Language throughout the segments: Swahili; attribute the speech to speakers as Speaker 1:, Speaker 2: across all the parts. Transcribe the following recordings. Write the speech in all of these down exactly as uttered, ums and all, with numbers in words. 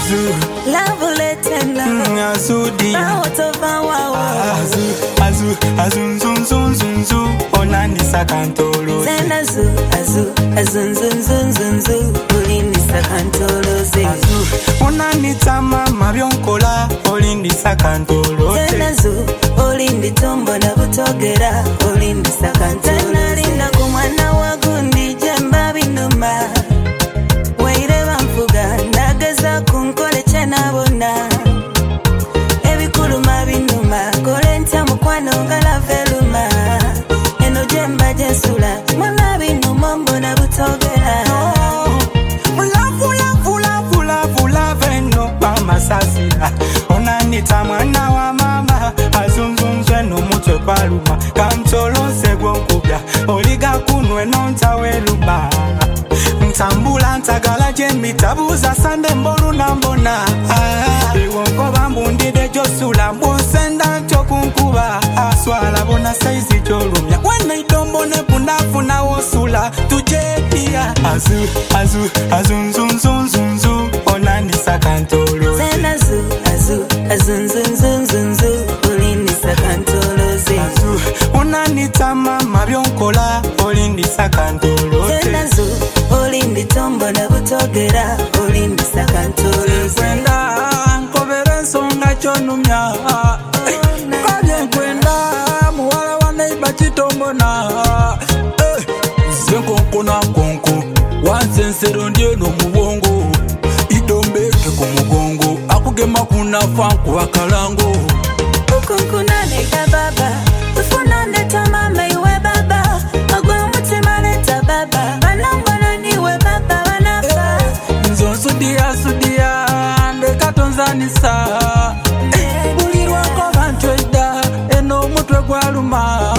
Speaker 1: Azu
Speaker 2: love letena
Speaker 1: Azudi
Speaker 2: Aotova wawa
Speaker 1: Azu Azu Azun zun zun zun zun Onani sakantolo
Speaker 2: Zena azu Azu Azun zun zun zun zun Olindi sakantolo ze
Speaker 1: Azu Onani tama mabionkola Olindi sakantolo ze
Speaker 2: Zena azu Olindi tombo na butogera Olindi sakantolo ze Zena linda kumwana wagundi jemba binuma Waire bamfuga Nageza kunkole chenabona Ebikuluma binuma Kolenta mukwano ngala veluma Eno jemba jesula Mwana binuma mbona butogera
Speaker 1: Vula vula vula vula vula veno Mama sasila Onanita mwana wa mama Azunzunzwe no mutwe paluma Kantolo segwo kubya Oliga kunwe nonta weluba Ntambula ntagala jemi tabuza sande mbolu nambona Iwonko bambundide josula Mbonsenda chokunkuba Swala bona saizi jolumya Wena idombone punafu na wosula Tujetia Azu, azu, azunzunzunzunzu Onani sakantolo
Speaker 2: Zena azu, azu, azunzunzunzunzu Olindi sakantolo ze
Speaker 1: Azu, onani tama mabionkola Olindi sakantolo ze
Speaker 2: Zena azu, olindi tombo na butogera Olindi sakantolo ze
Speaker 1: Kwenda, nkobere nsonga chonumya Kaje kwenda, muwala wanaiba chitombona Zenkonkona konko Wansensero ndiye no mubongo Idombeke kumugongo Akugema kuna fanku wakalango
Speaker 2: Ukunkunane ka baba Ufunane tamama iwe baba Agwe umutima leta baba Banambana niwe baba wanafa
Speaker 1: Nzo sudia sudia Ndeka tonzanisa Bulirwa kwa bantweda Eno mutwe gwaluma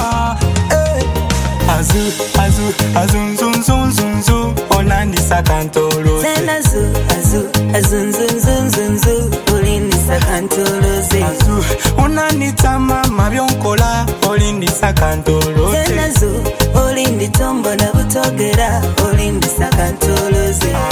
Speaker 1: Azu, azu, azunzunzunzunzu Onani sakantolo
Speaker 2: Zena azu, azu, azunzunzunzunzu Olindi sakantolo ze
Speaker 1: Azu, onani tama mabionkola Olindi sakantolo
Speaker 2: Zena azu, olindi tombo na butogera Olindi sakantolo ze